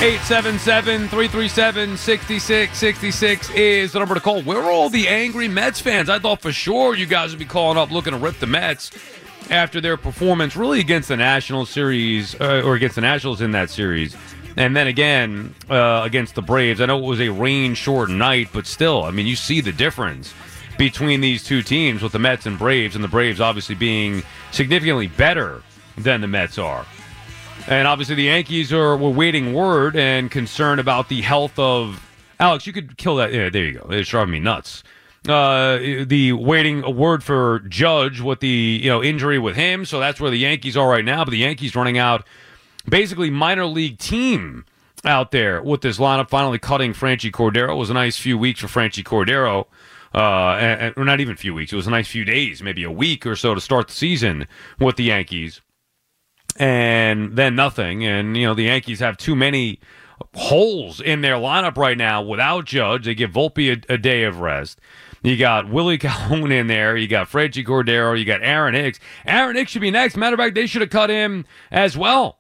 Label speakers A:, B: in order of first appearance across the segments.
A: 877-337-6666 is the number to call. Where are all the angry Mets fans? I thought for sure you guys would be calling up looking to rip the Mets after their performance really against the National Series, or against the Nationals in that series. And then again, against the Braves. I know it was a rain-short night, but still, I mean, you see the difference between these two teams with the Mets and the Braves obviously being significantly better than the Mets are. And obviously the Yankees were waiting word and concerned about the health of... Alex, you could kill that. Yeah, there you go. It's driving me nuts. The waiting a word for Judge with the injury with him. So that's where the Yankees are right now. But the Yankees running out basically minor league team out there with this lineup, finally cutting Franchy Cordero. It was a nice few weeks for Franchy Cordero. Or not even a few weeks. It was a nice few days, maybe a week or so to start the season with the Yankees. And then nothing. And, the Yankees have too many holes in their lineup right now without Judge. They give Volpe a day of rest. You got Willie Calhoun in there. You got Franchy Cordero. You got Aaron Hicks. Aaron Hicks should be next. Matter of fact, they should have cut him as well.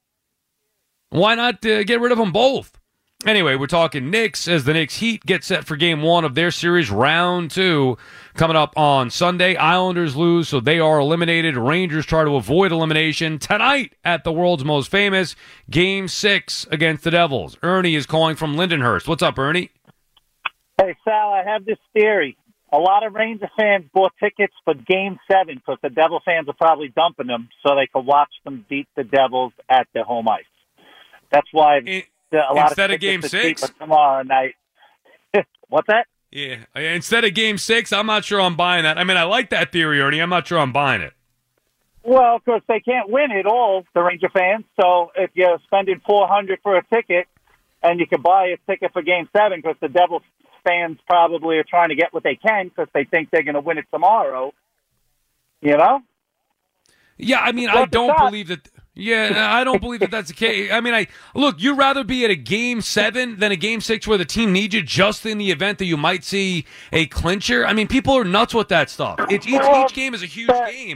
A: Why not get rid of them both? Anyway, we're talking Knicks as the Knicks Heat get set for Game 1 of their series, Round 2, coming up on Sunday. Islanders lose, so they are eliminated. Rangers try to avoid elimination tonight at the world's most famous Game 6 against the Devils. Ernie is calling from Lindenhurst. What's up, Ernie?
B: Hey, Sal, I have this theory. A lot of Ranger fans bought tickets for Game 7 because the Devil fans are probably dumping them so they could watch them beat the Devils at their home ice. That's why... a lot
A: instead
B: of
A: Game 6
B: tomorrow night. What's that?
A: Yeah, instead of Game 6, I'm not sure I'm buying that. I mean, I like that theory, Ernie. I'm not sure I'm buying it.
B: Well, because they can't win it all, the Ranger fans. So if you're spending $400 for a ticket, and you can buy a ticket for Game 7, because the Devils fans probably are trying to get what they can because they think they're going to win it tomorrow.
A: Yeah, I mean, I don't believe that. Yeah, I don't believe that that's the case. I mean, look, you'd rather be at a Game 7 than a Game 6 where the team needs you just in the event that you might see a clincher. I mean, people are nuts with that stuff. Each game is a huge game.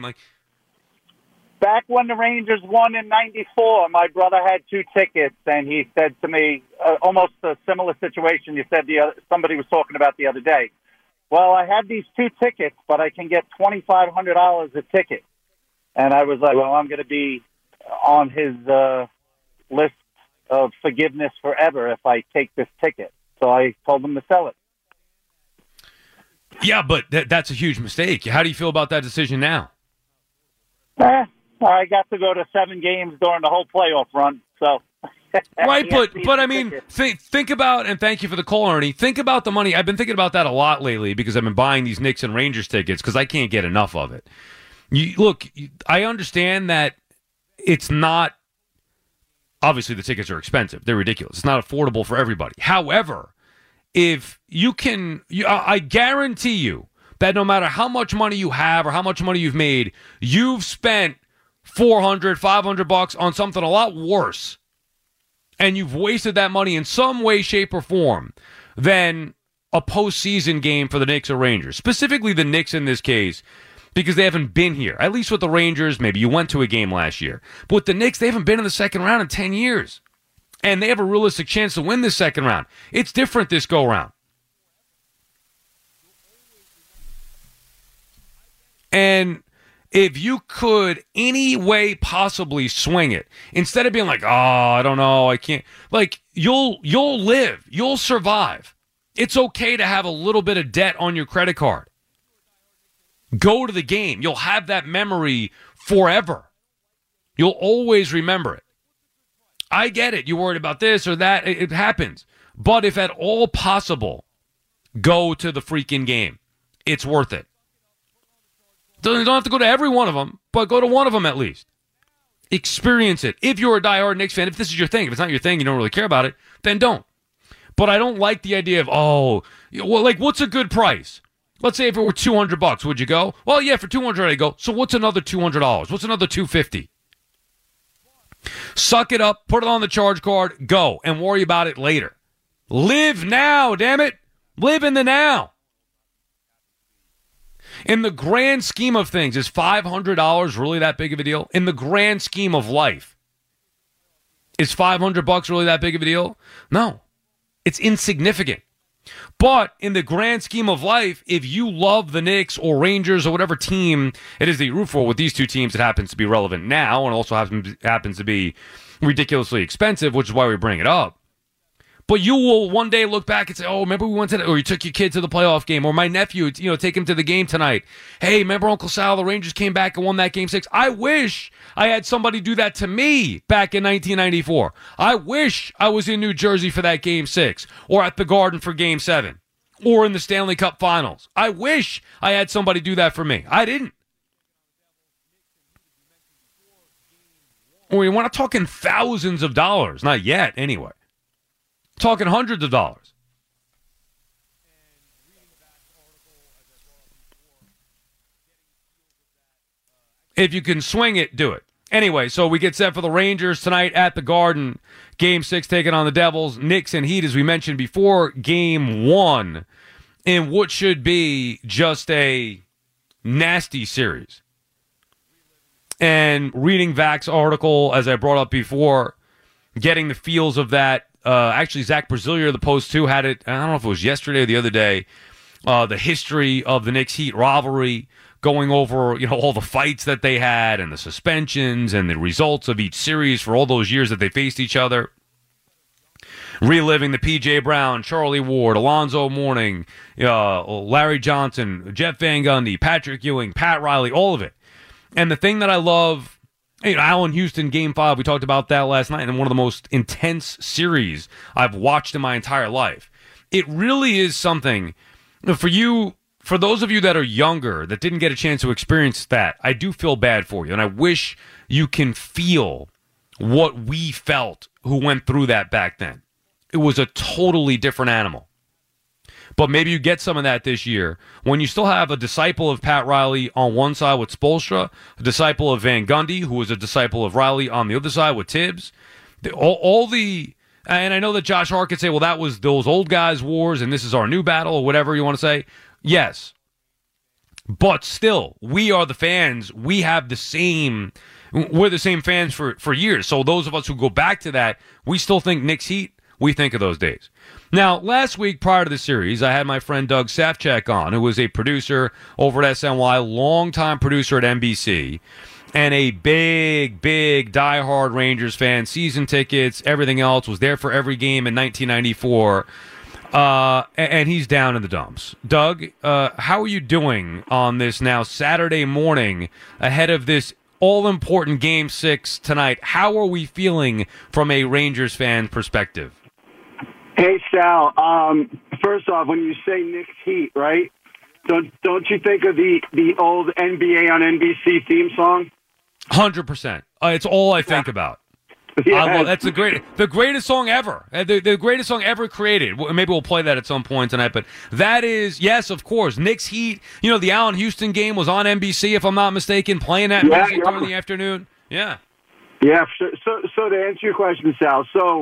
B: Back when the Rangers won in '94, my brother had 2 tickets, and he said to me, almost a similar situation you said somebody was talking about the other day. Well, I have these 2 tickets, but I can get $2,500 a ticket. And I was like, well, I'm going to be on his list of forgiveness forever if I take this ticket. So I told him to sell it.
A: Yeah, but that's a huge mistake. How do you feel about that decision now?
B: I got to go to 7 games during the whole playoff run. So
A: right, but I mean, think about, and thank you for the call, Ernie. Think about the money. I've been thinking about that a lot lately because I've been buying these Knicks and Rangers tickets because I can't get enough of it. I understand that it's not, obviously the tickets are expensive. They're ridiculous. It's not affordable for everybody. However, if you can, I guarantee you that no matter how much money you have or how much money you've made, you've spent $400, $500 on something a lot worse, and you've wasted that money in some way, shape, or form than a postseason game for the Knicks or Rangers. Specifically the Knicks in this case, because they haven't been here. At least with the Rangers, maybe you went to a game last year. But with the Knicks, they haven't been in the second round in 10 years. And they have a realistic chance to win this second round. It's different this go-round. And if you could any way possibly swing it, instead of being like, oh, I don't know, I can't. Like, you'll live. You'll survive. It's okay to have a little bit of debt on your credit card. Go to the game. You'll have that memory forever. You'll always remember it. I get it. You're worried about this or that. It happens. But if at all possible, go to the freaking game. It's worth it. You don't have to go to every one of them, but go to one of them at least. Experience it. If you're a diehard Knicks fan, if this is your thing, if it's not your thing, you don't really care about it, then don't. But I don't like the idea of, what's a good price? Let's say if it were $200, would you go? Well, yeah, for $200 I'd go. So what's another $200? What's another $250? Suck it up, put it on the charge card, go, and worry about it later. Live now, damn it. Live in the now. In the grand scheme of things, is $500 really that big of a deal? In the grand scheme of life, Is $500 really that big of a deal? No, it's insignificant. But in the grand scheme of life, if you love the Knicks or Rangers or whatever team it is that you root for, with these two teams, it happens to be relevant now and also happens to be ridiculously expensive, which is why we bring it up. But you will one day look back and say, oh, remember we went to or you took your kid to the playoff game, or my nephew, take him to the game tonight. Hey, remember Uncle Sal, the Rangers came back and won that game 6. I wish I had somebody do that to me back in 1994. I wish I was in New Jersey for that game 6, or at the Garden for game 7, or in the Stanley Cup Finals. I wish I had somebody do that for me. I didn't. We're not talking thousands of dollars, not yet anyway. Talking hundreds of dollars. If you can swing it, do it. Anyway, so we get set for the Rangers tonight at the Garden. Game 6 taking on the Devils. Knicks and Heat, as we mentioned before, Game 1 in what should be just a nasty series. And reading Vac's article, as I brought up before, getting the feels of that. Actually, Zach Brazilier of the Post, too, had it, I don't know if it was yesterday or the other day, the history of the Knicks-Heat rivalry, going over, all the fights that they had and the suspensions and the results of each series for all those years that they faced each other. Reliving the P.J. Brown, Charlie Ward, Alonzo Mourning, Larry Johnson, Jeff Van Gundy, Patrick Ewing, Pat Riley, all of it. And the thing that I love, Allen Houston, Game 5, we talked about that last night, and one of the most intense series I've watched in my entire life. It really is something for those of you that are younger, that didn't get a chance to experience that. I do feel bad for you, and I wish you can feel what we felt who went through that back then. It was a totally different animal. But maybe you get some of that this year when you still have a disciple of Pat Riley on one side with Spoelstra, a disciple of Van Gundy, who was a disciple of Riley on the other side with Tibbs. And I know that Josh Hart could say, well, that was those old guys' wars and this is our new battle, or whatever you want to say. Yes. But still, we are the fans. We're the same fans for years. So those of us who go back to that, we still think Knicks Heat. We think of those days. Now, last week prior to the series, I had my friend Doug Safchek on, who was a producer over at SNY, longtime producer at NBC, and a big diehard Rangers fan, season tickets, everything else, was there for every game in 1994, and he's down in the dumps. Doug, how are you doing on this now Saturday morning ahead of this all-important Game 6 tonight? How are we feeling from a Rangers fan perspective?
C: Hey, Sal. First off, when you say Knicks Heat, right? Don't you think of the old NBA on NBC theme song?
A: 100%. It's all I think about.
C: Yeah.
A: That's the greatest song ever. The greatest song ever created. Maybe we'll play that at some point tonight. But that is, yes, of course, Knicks Heat. The Allen Houston game was on NBC, if I'm not mistaken, playing that music during the afternoon. Yeah.
C: Yeah. So to answer your question, Sal. So,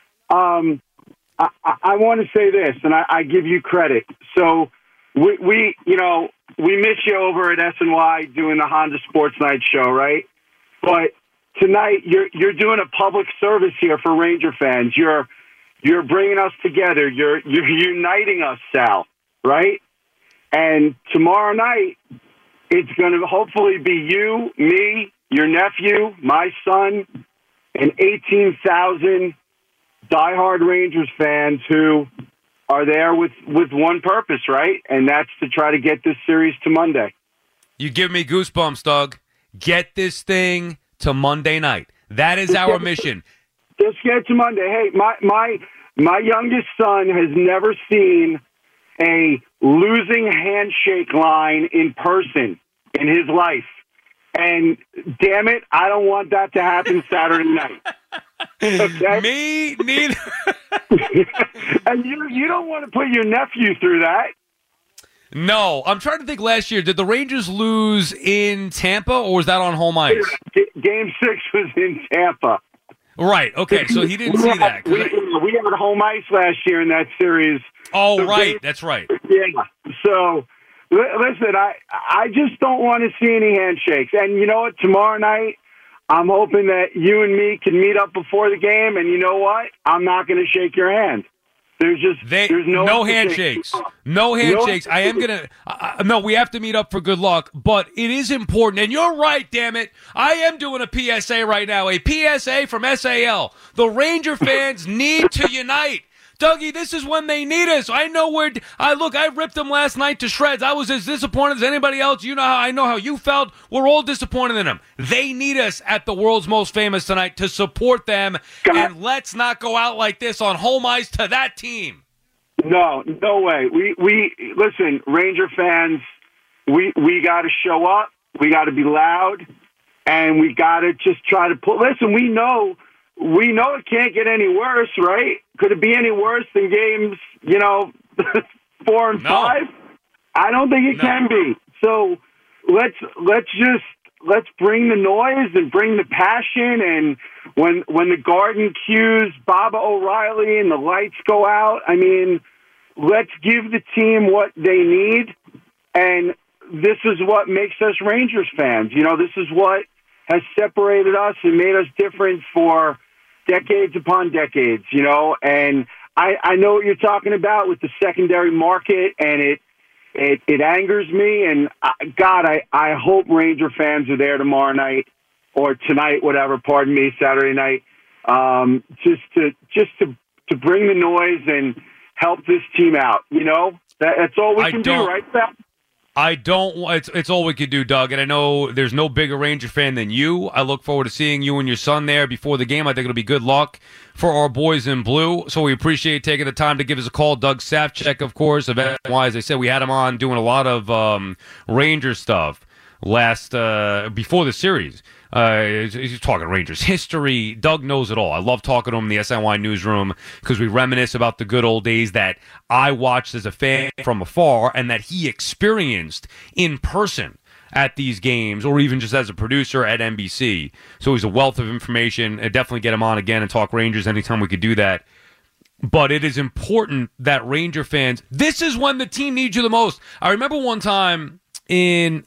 C: I want to say this, and I give you credit. So we miss you over at SNY doing the Honda Sports Night show, right? But tonight you're doing a public service here for Ranger fans. You're bringing us together. You're uniting us, Sal, right? And tomorrow night it's going to hopefully be you, me, your nephew, my son, and 18,000 diehard Rangers fans who are there with one purpose, right? And that's to try to get this series to Monday.
A: You give me goosebumps, Doug. Get this thing to Monday night. That is our mission.
C: Just get to Monday. Hey, my youngest son has never seen a losing handshake line in person in his life. And damn it, I don't want that to happen Saturday night. Okay?
A: Me neither.
C: And you don't want to put your nephew through that.
A: No, I'm trying to think. Last year, did the Rangers lose in Tampa, or was that on home ice?
C: Game 6 was in Tampa.
A: Right. Okay, so he didn't see that.
C: We had home ice last year in that series.
A: Oh, so right. That's right.
C: Yeah. So, listen, I just don't want to see any handshakes. And you know what? Tomorrow night, I'm hoping that you and me can meet up before the game, and you know what? I'm not going to shake your hand. There's
A: no handshakes. No handshakes. I am going to no, we have to meet up for good luck, but it is important. And you're right, damn it. I am doing a PSA right now, a PSA from SAL. The Ranger fans need to unite. Dougie, this is when they need us. I ripped them last night to shreds. I was as disappointed as anybody else. I know how you felt. We're all disappointed in them. They need us at the world's most famous tonight to support them. And let's not go out like this on home ice to that team.
C: No way. We listen, Ranger fans, we got to show up. We got to be loud, and we got to just try to listen, we know it can't get any worse, right? Could it be any worse than games, 4 and 5? I don't think it can be. So let's bring the noise and bring the passion. And when the Garden cues Baba O'Reilly and the lights go out, I mean, let's give the team what they need. And this is what makes us Rangers fans. This is what has separated us and made us different for decades upon decades, and I know what you're talking about with the secondary market, and it angers me. And I hope Ranger fans are there tomorrow night or tonight, whatever. Pardon me, Saturday night, just to bring the noise and help this team out. That's all we can do, right, Sal?
A: It's all we could do, Doug. And I know there's no bigger Ranger fan than you. I look forward to seeing you and your son there before the game. I think it'll be good luck for our boys in blue. So we appreciate taking the time to give us a call. Doug Safchek, of course, of SNY. As I said, we had him on doing a lot of Ranger stuff before the series. He's talking Rangers history. Doug knows it all. I love talking to him in the SNY newsroom because we reminisce about the good old days that I watched as a fan from afar and that he experienced in person at these games, or even just as a producer at NBC. So he's a wealth of information. I'd definitely get him on again and talk Rangers anytime we could do that. But it is important that Ranger fans, this is when the team needs you the most. I remember one time in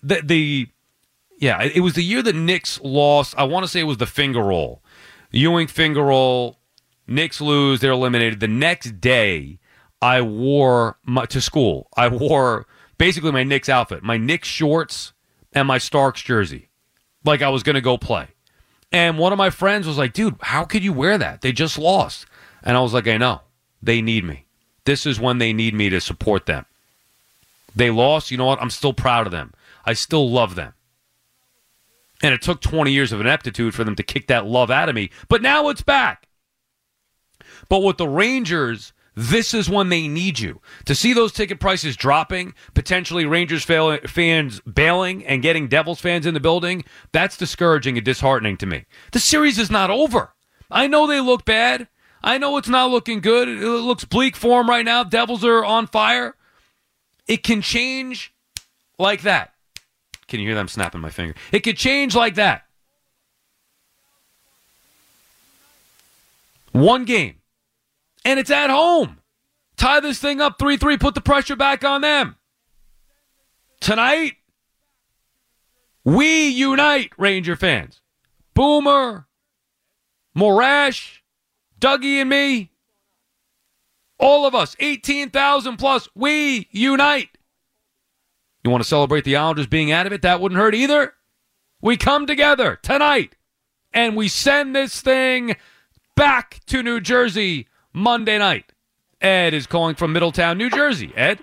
A: it was the year that Knicks lost. I want to say it was the finger roll. Ewing finger roll. Knicks lose. They're eliminated. The next day, I wore to school. I wore basically my Knicks outfit, my Knicks shorts and my Starks jersey, like I was going to go play. And one of my friends was like, dude, how could you wear that? They just lost. And I was like, I know. They need me. This is when they need me to support them. They lost. You know what? I'm still proud of them. I still love them. And it took 20 years of ineptitude for them to kick that love out of me. But now it's back. But with the Rangers, this is when they need you. To see those ticket prices dropping, potentially Rangers fans bailing and getting Devils fans in the building, that's discouraging and disheartening to me. The series is not over. I know they look bad. I know it's not looking good. It looks bleak for them right now. Devils are on fire. It can change like that. Can you hear them snapping my finger? It could change like that. One game. And it's at home. Tie this thing up 3-3. Put the pressure back on them. Tonight, we unite, Ranger fans. Boomer, Morash, Dougie and me. All of us, 18,000 plus, we unite. You want to celebrate the Islanders being out of it? That wouldn't hurt either. We come together tonight, and we send this thing back to New Jersey Monday night. Ed is calling from Middletown, New Jersey. Ed?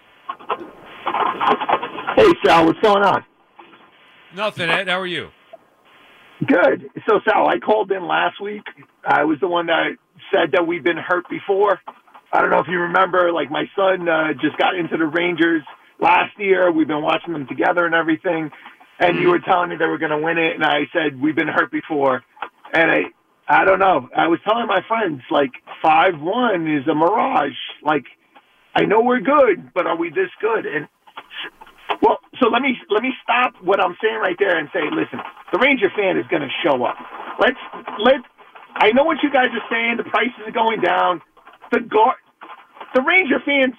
D: Hey, Sal, what's going on?
A: Nothing, Ed. How are you?
D: Good. So, Sal, I called in last week. I was the one that said that we've been hurt before. I don't know if you remember, like my son just got into the Rangers last year. We've been watching them together and everything. And you were telling me they were going to win it. And I said, we've been hurt before. And I don't know. I was telling my friends, like, 5-1 is a mirage. Like, I know we're good, but are we this good? And, well, so let me stop what I'm saying right there and say, listen, the Ranger fan is going to show up. I know what you guys are saying. The prices are going down. The Ranger fans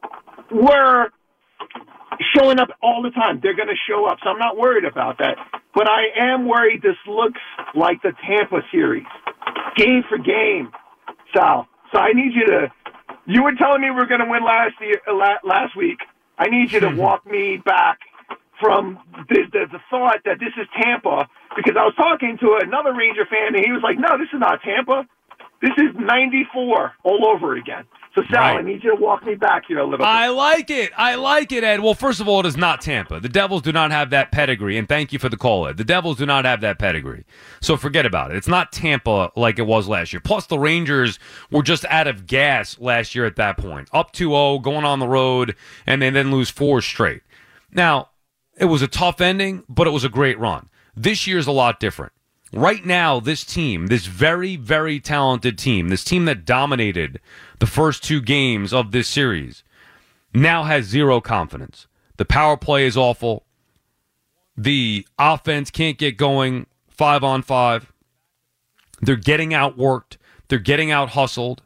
D: were showing up all the time. They're going to show up, so I'm not worried about that. but I am worried this looks like the Tampa series, game for game, Sal. So I need you to. You were telling me we were going to win last week. I need you to walk me back from the thought that this is Tampa, because I was talking to another Ranger fan, and he was like, no, this is not Tampa. This is 94 all over again. So, Sal,
A: Right.
D: I need you to walk me back here a little bit.
A: I like it, Ed. Well, first of all, it is not Tampa. The Devils do not have that pedigree, and thank you for the call, Ed. The Devils do not have that pedigree. So forget about it. It's not Tampa like it was last year. Plus, the Rangers were just out of gas last year at that point. Up 2-0, going on the road, and they then lose 4 straight. Now, it was a tough ending, but it was a great run. This year's a lot different. Right now, this team, this very, very talented team, this team that dominated the first 2 games of this series, now has zero confidence. The power play is awful. The offense can't get going 5-on-5. They're getting outworked. They're getting out-hustled.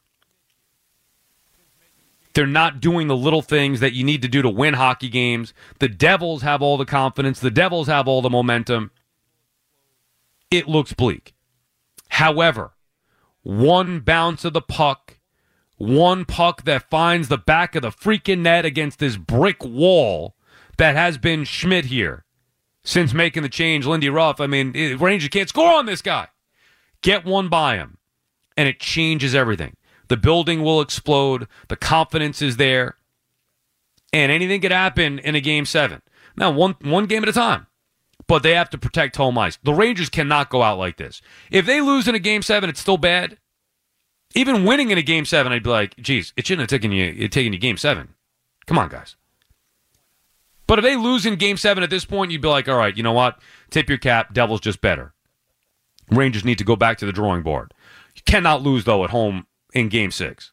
A: They're not doing the little things that you need to do to win hockey games. The Devils have all the confidence. The Devils have all the momentum. It looks bleak. However, one bounce of the puck, one puck that finds the back of the freaking net against this brick wall that has been Schmidt here since making the change, Lindy Ruff. I mean, Rangers can't score on this guy. Get one by him, and it changes everything. The building will explode. The confidence is there. And anything could happen in a Game 7. Now, one game at a time. But they have to protect home ice. The Rangers cannot go out like this. If they lose in a Game 7, it's still bad. Even winning in a Game 7, I'd be like, geez, it shouldn't have taken you Game 7. Come on, guys. But if they lose in Game 7 at this point, you'd be like, all right, you know what? Tip your cap. Devils just better. Rangers need to go back to the drawing board. You cannot lose, though, at home in Game 6.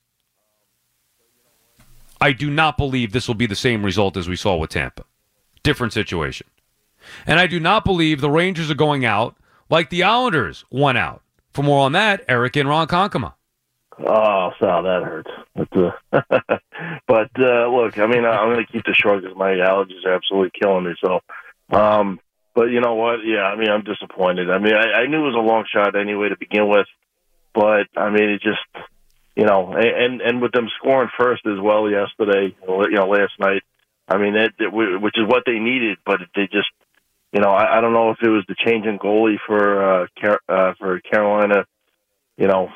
A: I do not believe this will be the same result as we saw with Tampa. Different situation. And I do not believe the Rangers are going out like the Islanders went out. For more on that, Eric and Ron Konkama.
E: Oh, Sal, that hurts. But look, I mean, I'm going to keep this short because my allergies are absolutely killing me. So, but you know what? Yeah, I mean, I'm disappointed. I mean, I knew it was a long shot anyway to begin with, but I mean, it just, you know, and with them scoring first as well yesterday, you know, last night. I mean, which is what they needed, but they just. You know, I don't know if it was the change in goalie for Carolina. You know,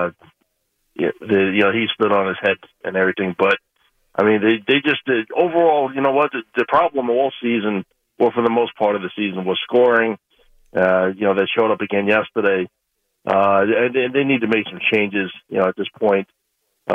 E: he stood on his head and everything. But I mean, they just did overall. You know what? The problem all season, or for the most part of the season, was scoring. You know, they showed up again yesterday, and they need to make some changes. You know, at this point, you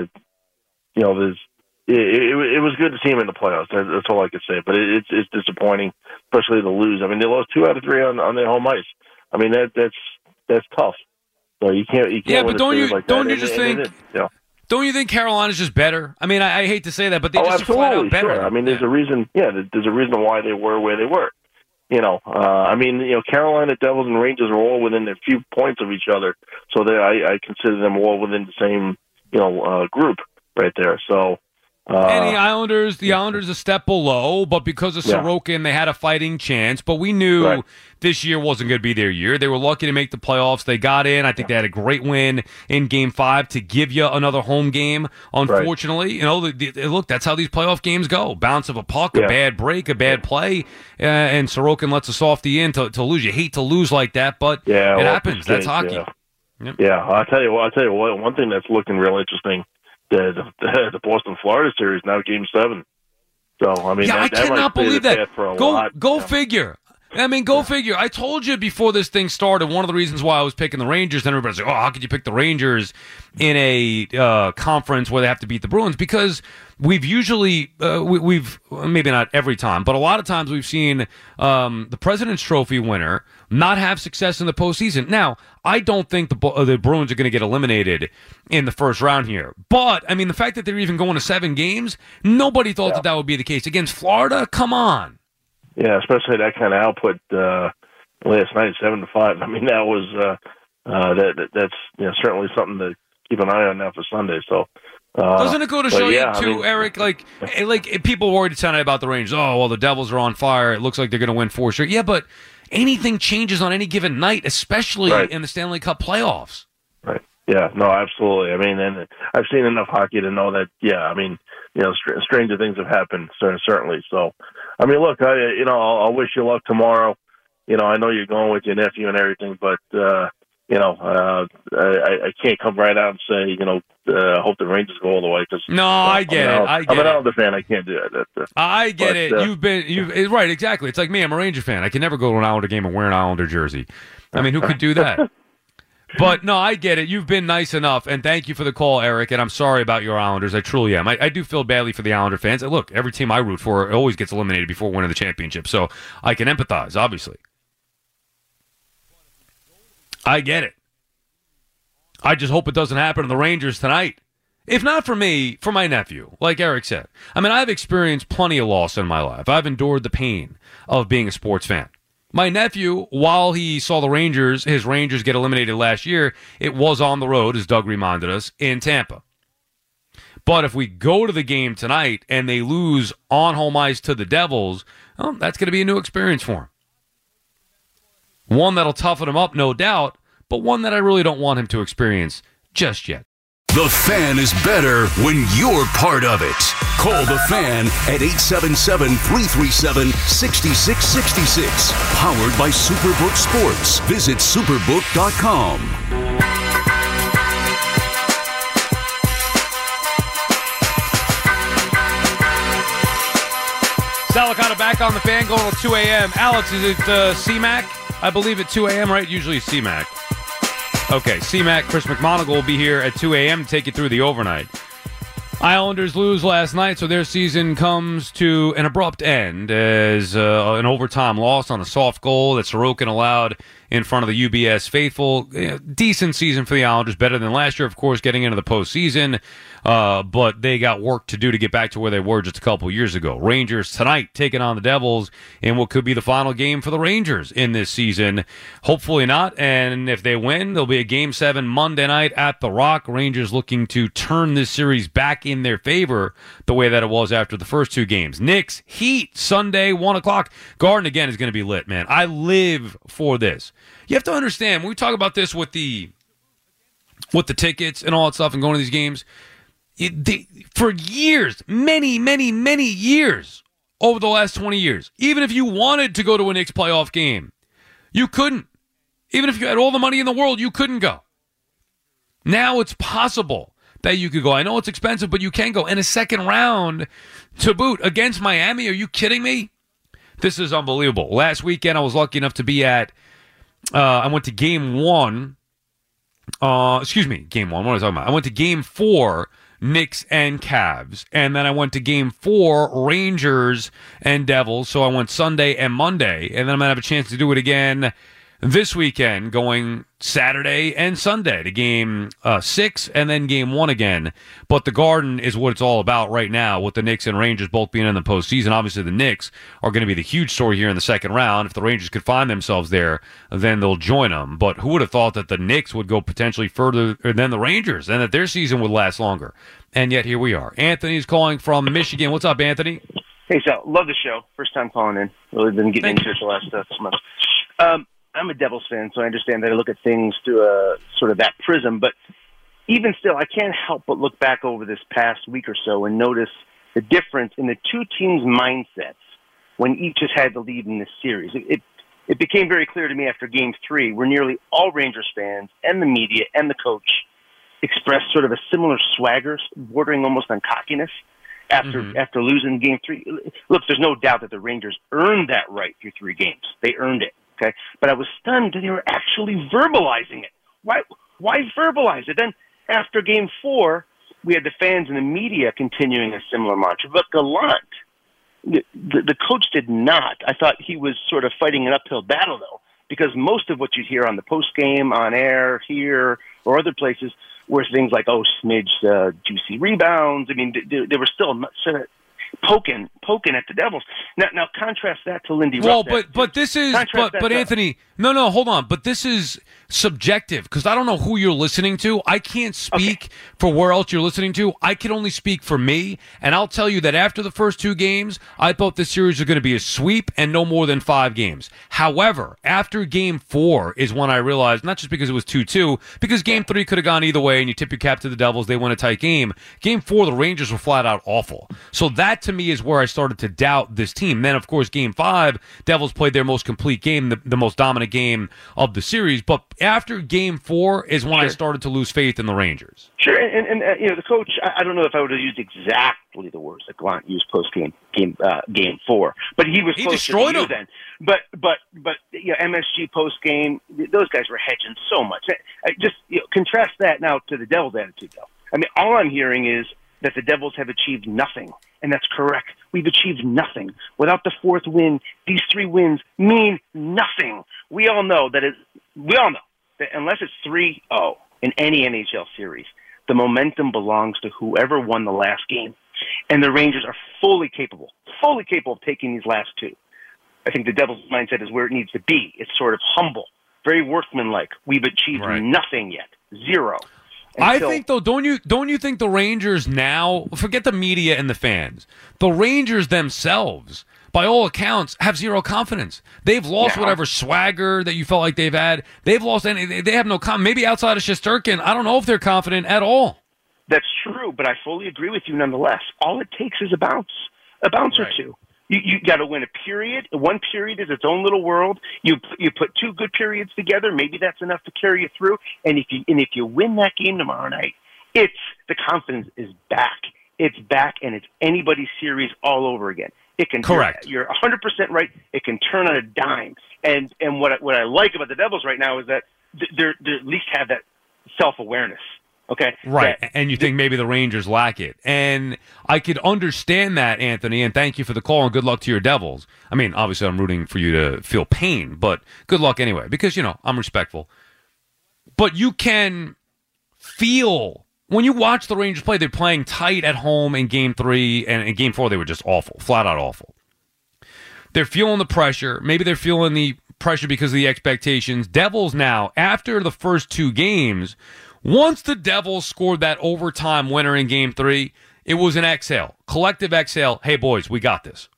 E: know, It was good to see him in the playoffs. That's all I could say. But it's disappointing, especially to lose. I mean, they lost 2 out of 3 on their home ice. I mean, that's tough. So you can't.
A: Yeah, but don't you
E: like
A: don't
E: that.
A: you just think? Don't you think Carolina's just better? I mean, I hate to say that, but they just are flat out better.
E: Sure. I mean, there's a reason. Yeah, there's a reason why they were where they were. You know, I mean, you know, Carolina Devils and Rangers are all within a few points of each other. So I consider them all within the same, you know, group right there. So.
A: And the Islanders a step below, but because of Sorokin, they had a fighting chance. But we knew this year wasn't going to be their year. They were lucky to make the playoffs. They got in. I think they had a great win in Game 5 to give you another home game. Unfortunately, you know, look, that's how these playoff games go. Bounce of a puck, a bad break, a bad play, and Sorokin lets a softie in to lose. You hate to lose like that, but it happens. That's hockey.
E: Yeah, I'll tell you what. One thing that's looking real interesting. The Boston Florida series now Game 7. So I mean,
A: I cannot believe that. Go figure. I mean, go figure. I told you before this thing started, one of the reasons why I was picking the Rangers, and everybody's like, oh, how could you pick the Rangers in a conference where they have to beat the Bruins? Because we've usually, we've maybe not every time, but a lot of times we've seen the President's Trophy winner not have success in the postseason. Now, I don't think the Bruins are going to get eliminated in the first round here. But, I mean, the fact that they're even going to 7 games, nobody thought that would be the case. Against Florida, come on.
E: Yeah, especially that kind of output last night, 7-5. I mean, that was that's certainly something to keep an eye on now for Sunday. So
A: doesn't it go to show you too, Eric? Like people worried tonight about the Rangers. Oh, well, the Devils are on fire. It looks like they're going to win 4 straight. Yeah, but anything changes on any given night, especially in the Stanley Cup playoffs.
E: Right. Yeah, no, absolutely. I mean, and I've seen enough hockey to know that, I mean, stranger things have happened, certainly. So, I mean, look, I'll wish you luck tomorrow. I know you're going with your nephew and everything, but, I can't come right out and say, I hope the Rangers go all the way.
A: No, I get it.
E: I'm an Islander fan. I can't do it.
A: I get it. You've right, exactly. It's like me. I'm a Ranger fan. I can never go to an Islander game and wear an Islander jersey. I mean, who could do that? But, no, I get it. You've been nice enough, and thank you for the call, Eric, and I'm sorry about your Islanders. I truly am. I do feel badly for the Islander fans. And look, every team I root for always gets eliminated before winning the championship, so I can empathize, obviously. I get it. I just hope it doesn't happen to the Rangers tonight. If not for me, for my nephew, like Eric said. I mean, I've experienced plenty of loss in my life. I've endured the pain of being a sports fan. My nephew, while he saw his Rangers get eliminated last year, it was on the road, as Doug reminded us, in Tampa. But if we go to the game tonight and they lose on home ice to the Devils, well, that's going to be a new experience for him. One that'll toughen him up, no doubt, but one that I really don't want him to experience just yet.
F: The Fan is better when you're part of it. Call The Fan at 877-337-6666. Powered by Superbook Sports. Visit superbook.com.
A: Salicata back on The Fan going till 2 a.m. Alex, is it CMAC? I believe at 2 a.m., right? Usually CMAC. Okay, CMAC, Chris McMonagle will be here at 2 a.m. to take you through the overnight. Islanders lose last night, so their season comes to an abrupt end as an overtime loss on a soft goal that Sorokin allowed in front of the UBS faithful. Decent season for the Islanders, better than last year, of course, getting into the postseason. But they got work to do to get back to where they were just a couple years ago. Rangers tonight taking on the Devils in what could be the final game for the Rangers in this season. Hopefully not, and if they win, there'll be a Game 7 Monday night at The Rock. Rangers looking to turn this series back in their favor the way that it was after the first two games. Knicks, Heat, Sunday, 1 o'clock. Garden, again, is going to be lit, man. I live for this. You have to understand, when we talk about this with the tickets and all that stuff and going to these games, for years, many, many, many years over the last 20 years, even if you wanted to go to a Knicks playoff game, you couldn't. Even if you had all the money in the world, you couldn't go. Now it's possible that you could go. I know it's expensive, but you can go. And a second round to boot against Miami. Are you kidding me? This is unbelievable. Last weekend, I was lucky enough to be at, I went to Game 1. Game 1. What am I talking about? I went to Game 4, Knicks and Cavs. And then I went to Game 4, Rangers and Devils. So I went Sunday and Monday. And then I'm going to have a chance to do it again this weekend, going Saturday and Sunday to Game 6 and then Game 1 again. But the Garden is what it's all about right now, with the Knicks and Rangers both being in the postseason. Obviously, the Knicks are going to be the huge story here in the second round. If the Rangers could find themselves there, then they'll join them. But who would have thought that the Knicks would go potentially further than the Rangers and that their season would last longer? And yet here we are. Anthony's calling from Michigan. What's up, Anthony?
G: Hey, Sal. Love the show. First time calling in. Really been getting into it the last 6 months. I'm a Devils fan, so I understand that I look at things through a sort of that prism. But even still, I can't help but look back over this past week or so and notice the difference in the two teams' mindsets when each has had the lead in this series. It became very clear to me after Game 3, where nearly all Rangers fans and the media and the coach expressed sort of a similar swagger, bordering almost on cockiness after losing Game 3. Look, there's no doubt that the Rangers earned that right through 3 games. They earned it. Okay, but I was stunned that they were actually verbalizing it. Why verbalize it? Then after Game 4, we had the fans and the media continuing a similar mantra. But Gallant, the coach did not. I thought he was sort of fighting an uphill battle, though, because most of what you'd hear on the post-game, on air, here, or other places were things like, smidge juicy rebounds. I mean, they were still sort of poking at the Devils. Now contrast that to Lindy Ruff.
A: Well, but Anthony, No, hold on. But this is subjective because I don't know who you're listening to. I can't speak for where else you're listening to. I can only speak for me. And I'll tell you that after the first 2 games, I thought this series was going to be a sweep and no more than 5 games. However, after game 4 is when I realized, not just because it was 2-2, because game 3 could have gone either way and you tip your cap to the Devils, they win a tight game. Game 4, the Rangers were flat out awful. So that to me is where I started to doubt this team. Then, of course, game 5, Devils played their most complete game, the most dominant game of the series. But after game 4 is when I started to lose faith in the Rangers.
G: Sure, and the coach, I don't know if I would have used exactly the words that Gallant used post game 4, but he
A: destroyed them
G: then. But MSG post game, those guys were hedging so much. Just contrast that now to the Devils' attitude, though. I mean, all I'm hearing is that the Devils have achieved nothing, and that's correct. We've achieved nothing. Without the 4th win, these 3 wins mean nothing. We all know that unless it's 3-0 in any NHL series, the momentum belongs to whoever won the last game. And the Rangers are fully capable of taking these last 2. I think the Devils' mindset is where it needs to be. It's sort of humble, very workmanlike. We've achieved nothing yet. 0.
A: I think, though, don't you think the Rangers now, forget the media and the fans, the Rangers themselves, by all accounts, have 0 confidence. They've lost whatever swagger that you felt like they've had. They've lost any. They have no confidence. Maybe outside of Shesterkin, I don't know if they're confident at all.
G: That's true, but I fully agree with you nonetheless. All it takes is a bounce or 2. You got to win a period. One period is its own little world. You put 2 good periods together. Maybe that's enough to carry you through. And if you win that game tomorrow night, the confidence is back. It's back, and it's anybody's series all over again. It can.
A: Correct.
G: You're 100% right. It can turn on a dime. And what I like about the Devils right now is that they at least have that self-awareness. Okay.
A: Right. And you think maybe the Rangers lack it. And I could understand that, Anthony, and thank you for the call and good luck to your Devils. I mean, obviously I'm rooting for you to feel pain, but good luck anyway, because, I'm respectful. But you can feel, when you watch the Rangers play, they're playing tight at home in game 3, and in game 4 they were just awful, flat out awful. They're feeling the pressure. Maybe they're feeling the pressure because of the expectations. Devils now, after the first 2 games, once the Devils scored that overtime winner in game 3, it was an exhale, collective exhale. Hey, boys, we got this.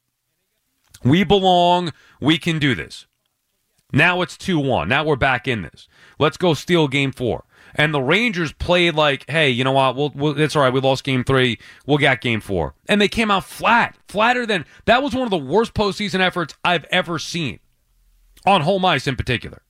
A: We belong. We can do this. Now it's 2-1. Now we're back in this. Let's go steal game 4. And the Rangers played like, hey, you know what? It's all right. We lost game 3. We'll get game 4. And they came out flatter than, that was one of the worst postseason efforts I've ever seen, on home ice in particular.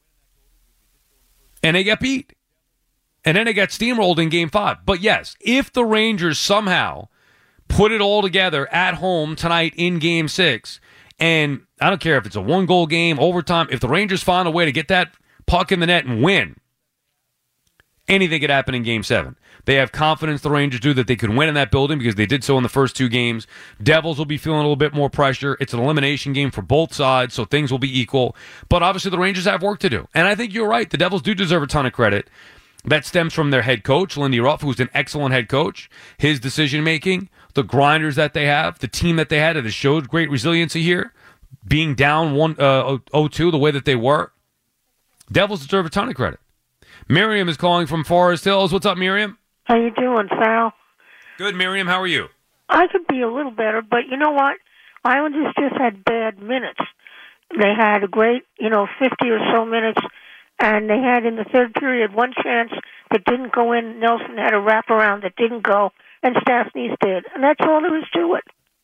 A: And they got beat. And then they got steamrolled in game 5. But yes, if the Rangers somehow put it all together at home tonight in game 6, and I don't care if it's a 1-goal game, overtime, if the Rangers find a way to get that puck in the net and win, anything could happen in game 7. They have confidence, the Rangers do, that they could win in that building because they did so in the first 2 games. Devils will be feeling a little bit more pressure. It's an elimination game for both sides, so things will be equal. But obviously the Rangers have work to do. And I think you're right. The Devils do deserve a ton of credit. That stems from their head coach, Lindy Ruff, who's an excellent head coach. His decision-making, the grinders that they have, the team that they had, that has showed great resiliency here, being down 0-2 the way that they were. Devils deserve a ton of credit. Miriam is calling from Forest Hills. What's up, Miriam?
H: How you doing, Sal?
A: Good, Miriam. How are you?
H: I could be a little better, but you know what? Islanders just had bad minutes. They had a great, 50 or so minutes, and they had in the third period 1 chance that didn't go in. Nelson had a wraparound that didn't go, and Stastny's did. And that's all there was to it.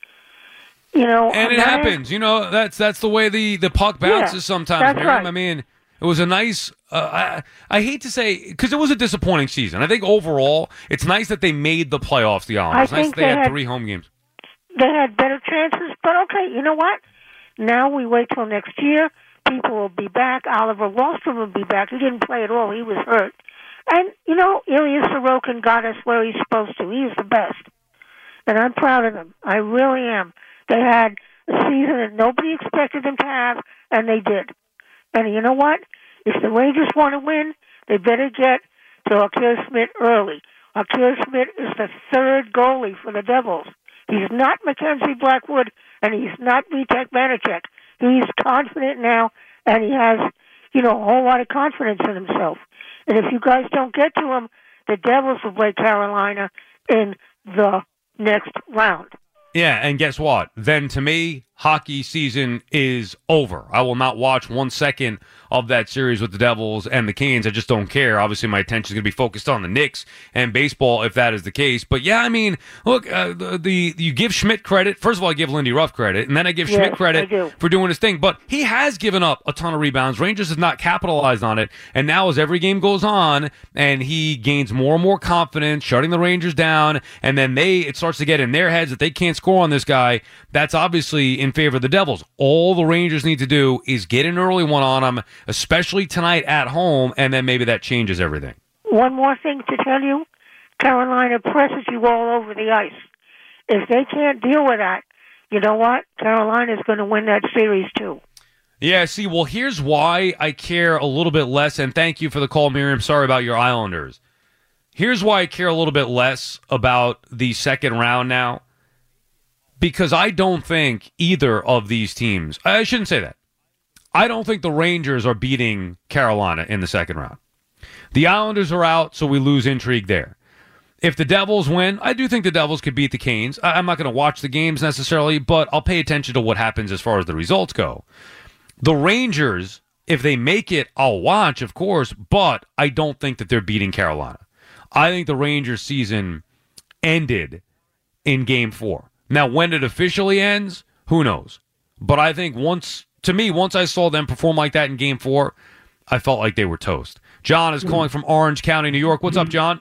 A: And it happens. That's the way the puck bounces sometimes, Miriam.
H: Right.
A: I mean, it was a nice, I hate to say, because it was a disappointing season. I think overall, it's nice that they made the playoffs, the Islanders. It's nice that they had 3 home games.
H: They had better chances, but okay, you know what? Now we wait till next year. People will be back. Oliver Wahlstrom will be back. He didn't play at all. He was hurt. And, Ilya Sorokin got us where he's supposed to. He's the best. And I'm proud of them. I really am. They had a season that nobody expected them to have, and they did. And you know what? If the Rangers want to win, they better get to Akira Schmidt early. Akira Schmidt is the 3rd goalie for the Devils. He's not Mackenzie Blackwood, and he's not Vitek Vanacek. He's confident now, and a whole lot of confidence in himself. And if you guys don't get to him, the Devils will play Carolina in the next round.
A: Yeah, and guess what? Then to me, hockey season is over. I will not watch 1 second of that series with the Devils and the Canes. I just don't care. Obviously, my attention is going to be focused on the Knicks and baseball if that is the case. But yeah, I mean, look, you give Schmidt credit. First of all, I give Lindy Ruff credit, and then I give Schmidt credit for doing his thing. But he has given up a ton of rebounds. Rangers have not capitalized on it. And now as every game goes on and he gains more and more confidence, shutting the Rangers down, and then it starts to get in their heads that they can't score on this guy, that's obviously in favor of the Devils. All the Rangers need to do is get an early one on them, especially tonight at home, and then maybe that changes everything.
H: One more thing to tell you, Carolina presses you all over the ice. If they can't deal with that, you know what? Carolina's going to win that series too.
A: Yeah, see, well, here's why I care a little bit less, and thank you for the call, Miriam. Sorry about your Islanders. Here's why I care a little bit less about the second round now. Because I don't think either of these teams, I shouldn't say that. I don't think the Rangers are beating Carolina in the second round. The Islanders are out, so we lose intrigue there. If the Devils win, I do think the Devils could beat the Canes. I'm not going to watch the games necessarily, but I'll pay attention to what happens as far as the results go. The Rangers, if they make it, I'll watch, of course, but I don't think that they're beating Carolina. I think the Rangers season ended in Game 4. Now, when it officially ends, who knows? But I think once I saw them perform like that in Game 4, I felt like they were toast. John is calling from Orange County, New York. What's up, John?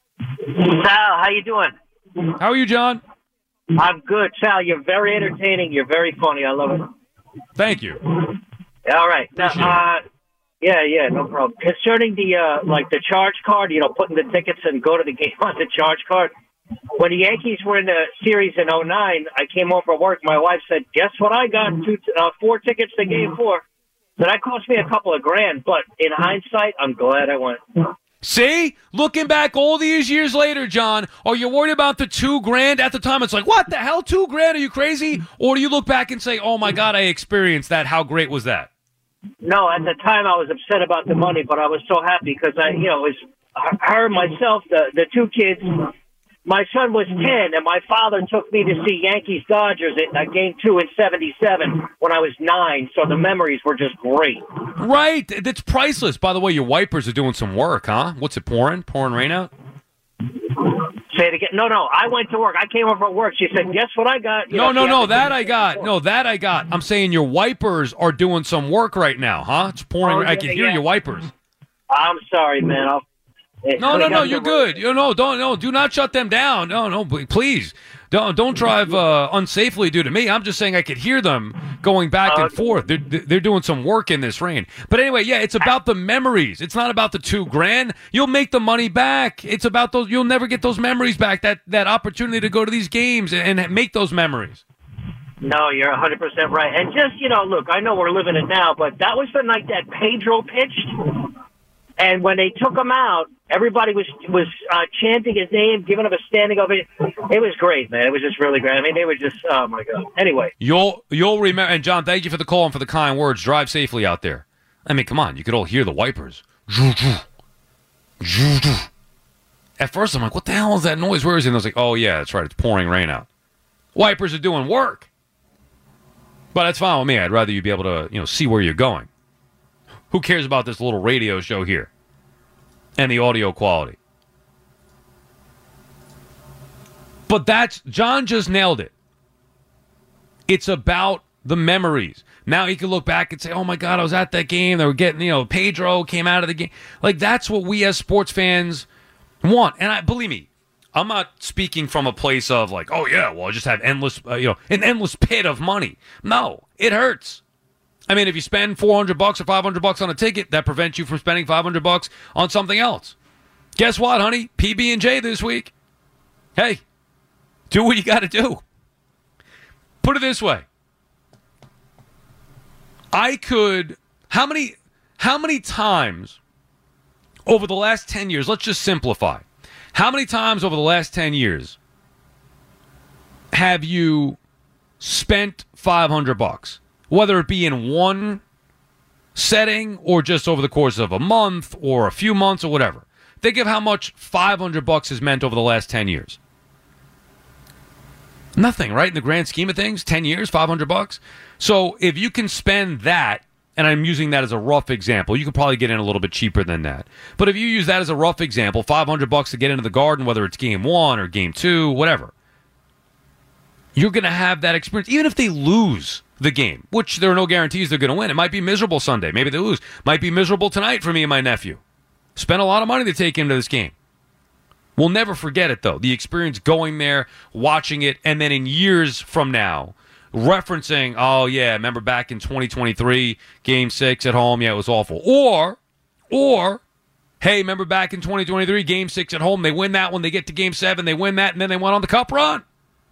I: Sal, how you doing?
A: How are you, John?
I: I'm good, Sal. You're very entertaining. You're very funny. I love it.
A: Thank you.
I: All right. Now, yeah, no problem. Concerning the charge card, putting the tickets and go to the game on the charge card. When the Yankees were in the series in 2009, I came home from work. My wife said, guess what I got? 4 tickets to Game 4. So that cost me a couple of grand, but in hindsight, I'm glad I went.
A: See? Looking back all these years later, John, are you worried about the $2,000 at the time? It's like, what the hell, $2,000? Are you crazy? Or do you look back and say, oh my God, I experienced that. How great was that?
I: No, at the time I was upset about the money, but I was so happy because it was her, myself, the 2 kids. My son was 10, and my father took me to see Yankees-Dodgers at Game 2 in 1977 when I was 9, so the memories were just great.
A: Right. That's priceless. By the way, your wipers are doing some work, huh? What's it, pouring? Pouring rain out?
I: Say it again. No, I went to work. I came over from work. She said, guess what I got?
A: No, that I got. No, that I got. I'm saying your wipers are doing some work right now, huh? It's pouring. I can hear your wipers.
I: I'm sorry, man.
A: No, you're good. Do not shut them down. No, please. Don't drive unsafely due to me. I'm just saying I could hear them going back and forth. They're doing some work in this rain. But anyway, yeah, it's about the memories. It's not about the $2,000. You'll make the money back. It's about those. You'll never get those memories back. That opportunity to go to these games and make those memories.
I: No, you're 100% right. And just look, I know we're living it now, but that was the night that Pedro pitched. And when they took him out, everybody was chanting his name, giving him a standing ovation. It was great, man. It was just really great. I mean, they were just, oh my God. Anyway,
A: you'll remember. And John, thank you for the call and for the kind words. Drive safely out there. I mean, come on, you could all hear the wipers. At first, I'm like, what the hell is that noise? Where is it? And I was like, oh yeah, that's right. It's pouring rain out. Wipers are doing work. But that's fine with me. I'd rather you be able to, see where you're going. Who cares about this little radio show here and the audio quality? But John just nailed it. It's about the memories. Now he can look back and say, oh my God, I was at that game. They were getting, Pedro came out of the game. Like, that's what we as sports fans want. And believe me, I'm not speaking from a place of like, oh yeah, well, I just have endless, an endless pit of money. No, it hurts. I mean, if you spend $400 or $500 on a ticket, that prevents you from spending $500 on something else. Guess what, honey? PB&J this week. Hey, do what you got to do. Put it this way. How many times over the last 10 years, let's just simplify. How many times over the last 10 years have you spent $500? Whether it be in one setting or just over the course of a month or a few months or whatever. Think of how much $500 has meant over the last 10 years. Nothing, right? In the grand scheme of things, 10 years, $500. So if you can spend that, and I'm using that as a rough example, you could probably get in a little bit cheaper than that. But if you use that as a rough example, $500 to get into the Garden, whether it's game 1 or game 2, whatever, you're going to have that experience. Even if they lose the game, which there are no guarantees they're going to win. It might be miserable Sunday. Maybe they lose. Might be miserable tonight for me and my nephew. Spent a lot of money to take him to this game. We'll never forget it, though. The experience going there, watching it, and then in years from now, referencing, oh, yeah, remember back in 2023, Game 6 at home, yeah, it was awful. Or, hey, remember back in 2023, Game 6 at home, they win that one, they get to Game 7, they win that, and then they went on the Cup run.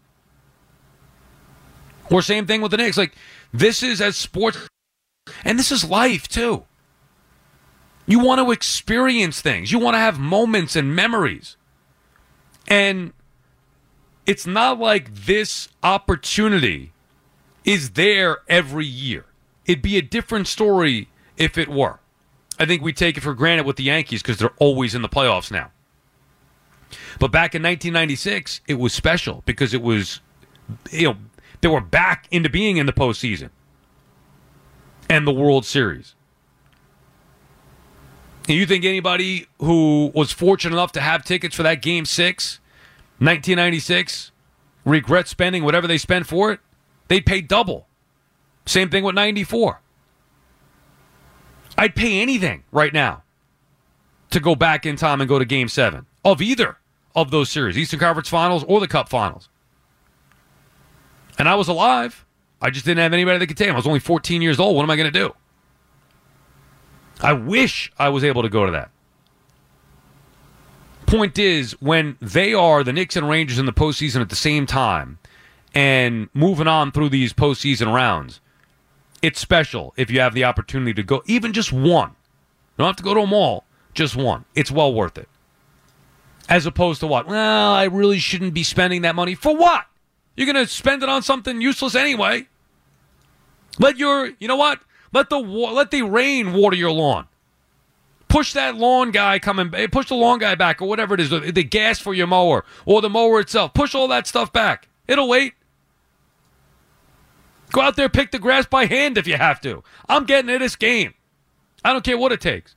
A: Or same thing with the Knicks. Like, this is as sports, and this is life, too. You want to experience things. You want to have moments and memories. And it's not like this opportunity is there every year. It'd be a different story if it were. I think we take it for granted with the Yankees because they're always in the playoffs now. But back in 1996, it was special because it was, they were back into being in the postseason and the World Series. And you think anybody who was fortunate enough to have tickets for that Game 6, 1996, regrets spending whatever they spent for it? They'd pay double. Same thing with 94. I'd pay anything right now to go back in time and go to Game 7 of either of those series, Eastern Conference Finals or the Cup Finals. And I was alive. I just didn't have anybody that could take them. I was only 14 years old. What am I going to do? I wish I was able to go to that. Point is, when they are the Knicks and Rangers in the postseason at the same time and moving on through these postseason rounds, it's special if you have the opportunity to go even just one. You don't have to go to them all, just one. It's well worth it. As opposed to what? Well, I really shouldn't be spending that money. For what? You're going to spend it on something useless anyway. Let the rain water your lawn. Push that lawn guy push the lawn guy back or whatever it is, the gas for your mower or the mower itself. Push all that stuff back. It'll wait. Go out there, pick the grass by hand if you have to. I'm getting to this game. I don't care what it takes.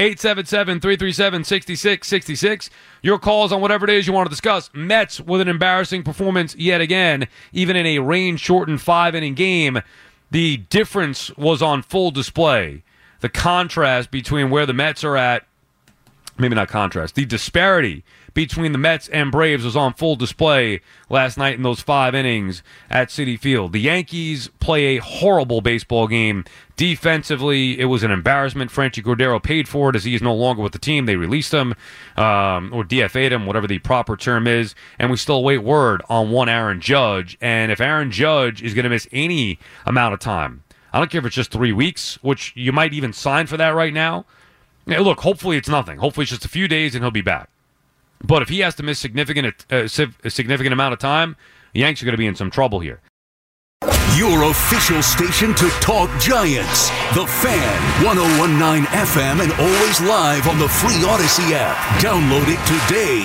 A: 877-337-6666. Your calls on whatever it is you want to discuss. Mets with an embarrassing performance yet again, even in a rain-shortened 5-inning game. The difference was on full display. The contrast between where the Mets are at, maybe not contrast, the disparity between the Mets and Braves was on full display last night in those 5 innings at Citi Field. The Yankees play a horrible baseball game. Defensively, it was an embarrassment. Franchi Cordero paid for it as he is no longer with the team. They released him or DFA'd him, whatever the proper term is, and we still await word on one Aaron Judge. And if Aaron Judge is going to miss any amount of time, I don't care if it's just 3 weeks, which you might even sign for that right now. Look, hopefully it's nothing. Hopefully it's just a few days and he'll be back. But if he has to miss a significant amount of time, the Yanks are going to be in some trouble here.
F: Your official station to talk Giants. The Fan, 101.9 FM, and always live on the free Odyssey app. Download it today.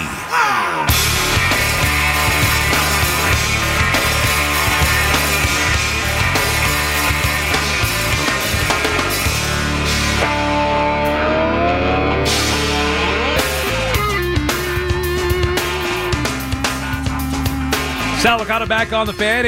A: Sal Licata back on the Fan.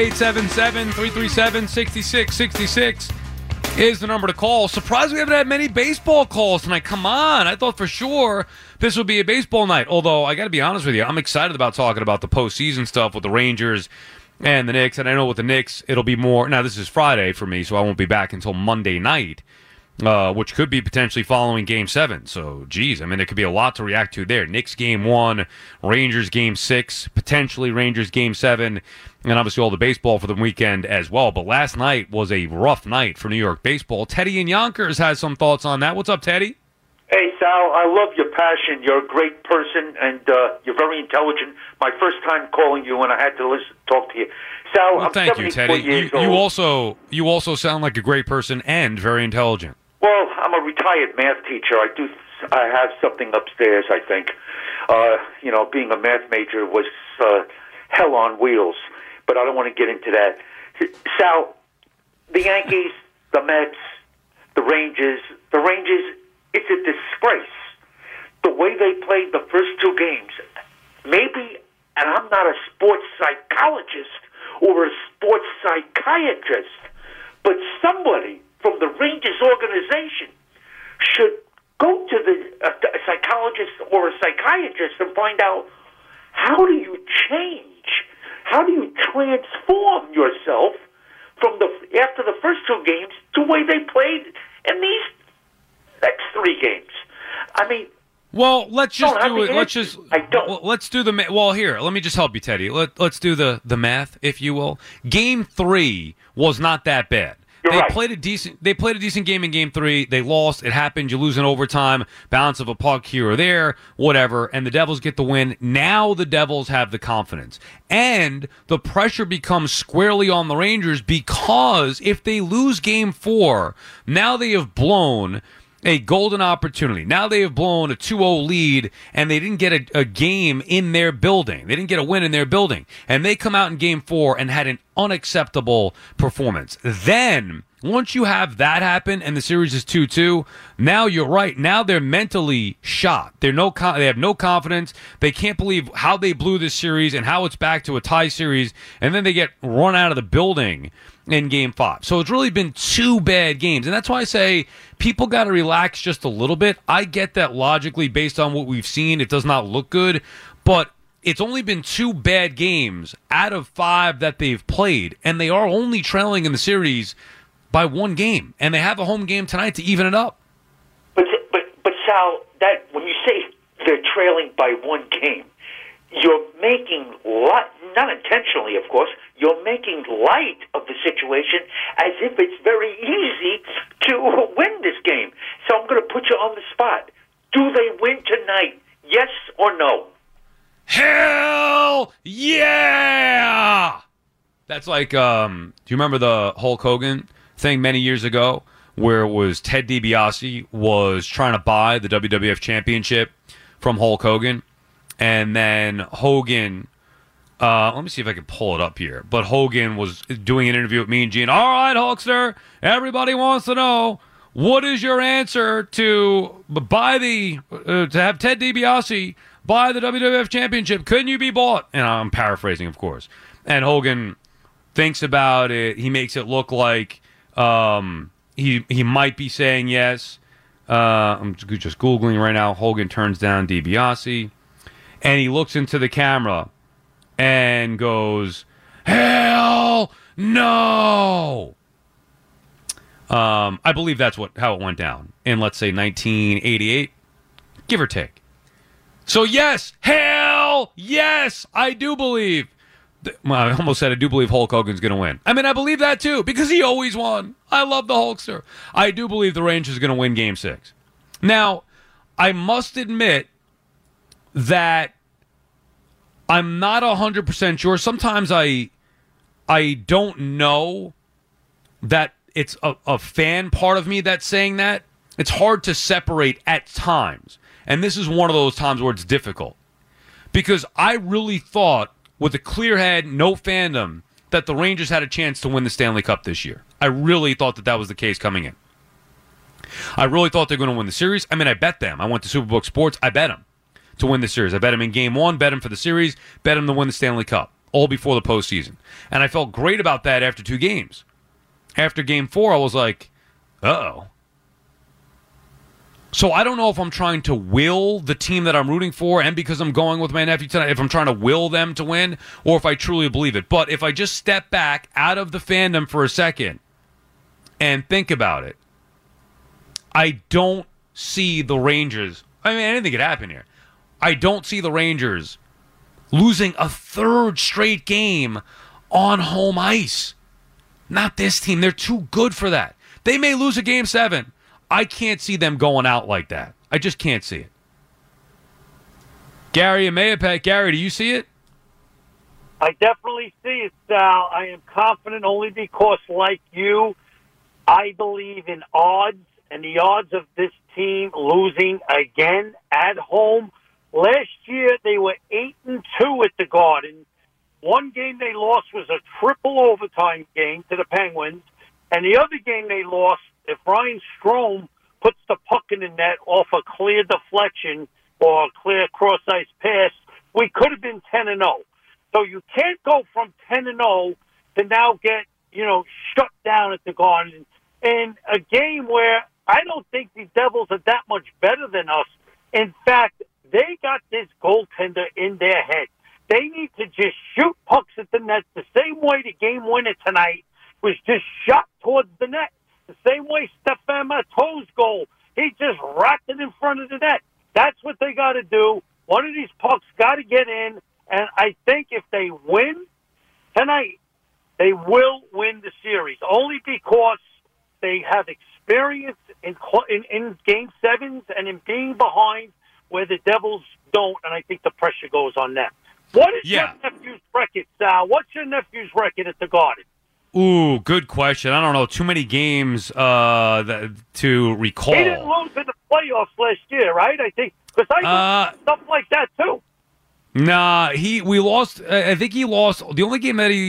A: 877-337-6666 is the number to call. Surprised we haven't had many baseball calls tonight. Come on. I thought for sure this would be a baseball night. Although, I got to be honest with you, I'm excited about talking about the postseason stuff with the Rangers and the Knicks. And I know with the Knicks, it'll be more. Now, this is Friday for me, so I won't be back until Monday night, which could be potentially following Game 7. So, geez, I mean, there could be a lot to react to there. Knicks Game 1, Rangers Game 6, potentially Rangers Game 7, and obviously all the baseball for the weekend as well. But last night was a rough night for New York baseball. Teddy in Yonkers has some thoughts on that. What's up, Teddy?
J: Hey, Sal, I love your passion. You're a great person, and you're very intelligent. My first time calling you, and I had to talk to you. Sal,
A: well,
J: I'm
A: thank you, Teddy. You also sound like a great person and very intelligent.
J: Well, I'm a retired math teacher. I have something upstairs, I think. Being a math major was hell on wheels, but I don't want to get into that. Sal, the Yankees, the Mets, the Rangers, it's a disgrace. The way they played the first two games, maybe, and I'm not a sports psychologist or a sports psychiatrist, but somebody from the Rangers organization should go to a psychologist or a psychiatrist and find out, how do you change? How do you transform yourself from after the first two games to the way they played in these next three games? I mean,
A: well, let's just do it. Let's do the. Well, here, let me just help you, Teddy. Let's do the math, if you will. Game 3 was not that bad. They played a decent game in Game 3. They lost. It happened. You lose in overtime. Balance of a puck here or there, whatever. And the Devils get the win. Now the Devils have the confidence. And the pressure becomes squarely on the Rangers, because if they lose Game 4, now they have blown a golden opportunity. Now they have blown a 2-0 lead, and they didn't get a game in their building. They didn't get a win in their building. And they come out in Game 4 and had an unacceptable performance. Then, once you have that happen and the series is 2-2, now you're right. Now they're mentally shot. They have no confidence. They can't believe how they blew this series and how it's back to a tie series, and then they get run out of the building in Game 5. So it's really been 2 bad games. And that's why I say people got to relax just a little bit. I get that logically based on what we've seen. It does not look good. But it's only been 2 bad games out of 5 that they've played. And they are only trailing in the series by 1 game. And they have a home game tonight to even it up.
J: But Sal, that when you say they're trailing by 1 game, you're making not intentionally, of course, you're making light of the situation as if it's very easy to win this game. So I'm going to put you on the spot. Do they win tonight? Yes or no?
A: Hell yeah! That's like, do you remember the Hulk Hogan thing many years ago where it was Ted DiBiase was trying to buy the WWF Championship from Hulk Hogan? And then Hogan, let me see if I can pull it up here. But Hogan was doing an interview with me and Gene. All right, Hulkster, everybody wants to know, what is your answer to have Ted DiBiase buy the WWF Championship? Couldn't you be bought? And I'm paraphrasing, of course. And Hogan thinks about it. He makes it look like he might be saying yes. I'm just Googling right now. Hogan turns down DiBiase. And he looks into the camera and goes, hell no! I believe that's how it went down in, let's say, 1988, give or take. So yes, hell yes, I do believe. I almost said I do believe Hulk Hogan's going to win. I mean, I believe that too, because he always won. I love the Hulkster. I do believe the Rangers are going to win Game 6. Now, I must admit that I'm not 100% sure. Sometimes I don't know that it's a fan part of me that's saying that. It's hard to separate at times. And this is one of those times where it's difficult. Because I really thought, with a clear head, no fandom, that the Rangers had a chance to win the Stanley Cup this year. I really thought that was the case coming in. I really thought they were going to win the series. I mean, I bet them. I went to Superbook Sports. I bet them to win the series. I bet them in Game 1, bet them for the series, bet them to win the Stanley Cup, all before the postseason. And I felt great about that after 2 games. After Game 4, I was like, uh-oh. So I don't know if I'm trying to will the team that I'm rooting for, and because I'm going with my nephew tonight, if I'm trying to will them to win, or if I truly believe it. But if I just step back out of the fandom for a second and think about it, I don't see the Rangers. I mean, anything could happen here. I don't see the Rangers losing a 3rd straight game on home ice. Not this team. They're too good for that. They may lose a Game 7. I can't see them going out like that. I just can't see it. Gary and Mayapack. Gary, do you see it?
K: I definitely see it, Sal. I am confident only because, like you, I believe in odds and the odds of this team losing again at home. Last year, they were 8-2 at the Garden. One game they lost was a triple overtime game to the Penguins, and the other game they lost, if Ryan Strome puts the puck in the net off a clear deflection or a clear cross-ice pass, we could have been 10-0. So you can't go from 10-0 to now get, shut down at the Garden in a game where I don't think the Devils are that much better than us. In fact, they got this goaltender in their head. They need to just shoot pucks at the net the same way the game winner tonight was just shot towards the net. The same way Stefan Matteau's goal. He just wrapped it in front of the net. That's what they got to do. One of these pucks got to get in, and I think if they win tonight, they will win the series, only because they have experience in Game 7s and in being behind where the Devils don't, and I think the pressure goes on them. What is your nephew's record, Sal? What's your nephew's record at the Garden?
A: Ooh, good question. I don't know. Too many games to recall.
K: He didn't lose in the playoffs last year, right? I think because I do stuff like that too.
A: Nah, we lost. I think he lost the only game that